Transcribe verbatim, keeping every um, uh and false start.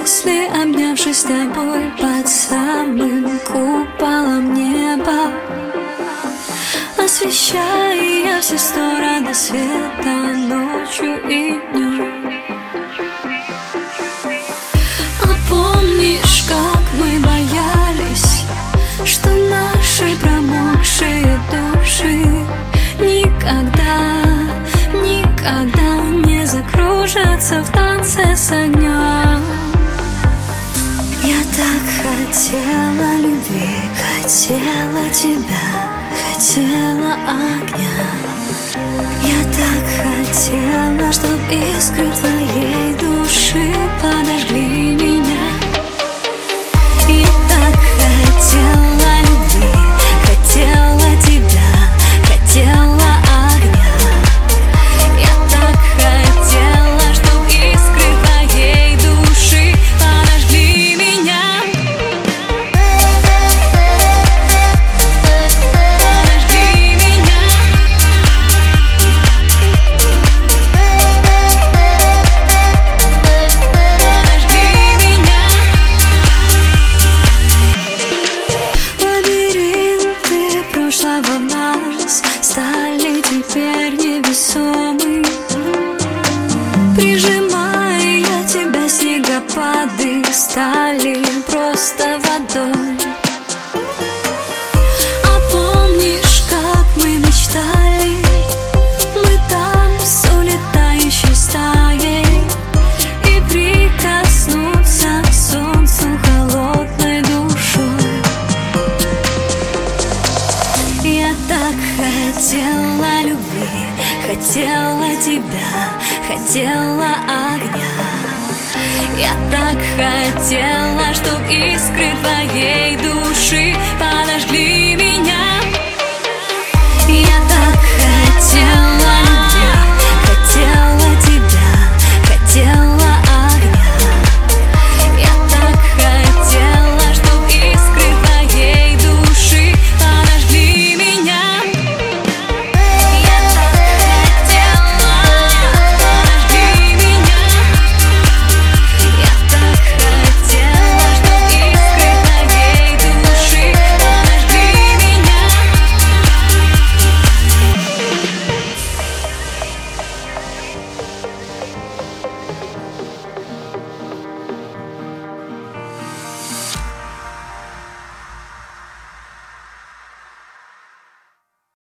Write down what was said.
мысли, обнявшись с тобой под самым куполом неба, освещая все стороны света ночью и днем. А помнишь, как мы боялись, что наши промокшие души никогда, никогда не закружатся в танце с огнем? Я так хотела любви, хотела тебя, хотела огня. Я так хотела, чтоб искры твоей души подожгли меня. Я так хотела любви, хотела тебя, хотела огня. Я так хотела, чтоб искры твоей души подожгли меня. Подожгли меня. Подожгли меня. Лабиринты прошлого нас стали теперь невесомы. Прижимая тебя, снегопады стали просто водой. А помнишь, как мы мечтали, мы там с улетающей стаей, и прикоснуться к солнцу холодной душой? Я так хотела любви, хотела тебя, хотела огня. Я так хотела, чтоб искры твоей души